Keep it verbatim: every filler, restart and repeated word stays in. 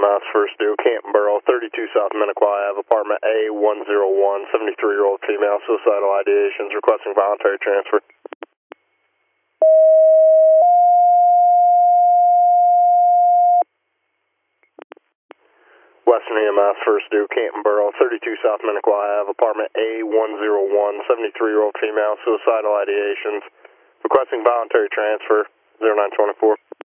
M S First Due, Canton Borough, thirty-two South Minnequaw Ave, apartment A one oh one, seventy-three-year-old female, suicidal ideations, requesting voluntary transfer. Western E M S First Due, Canton Borough, thirty-two South Minnequaw Ave, apartment A one oh one, seventy-three-year-old female, suicidal ideations, requesting voluntary transfer, zero nine two four.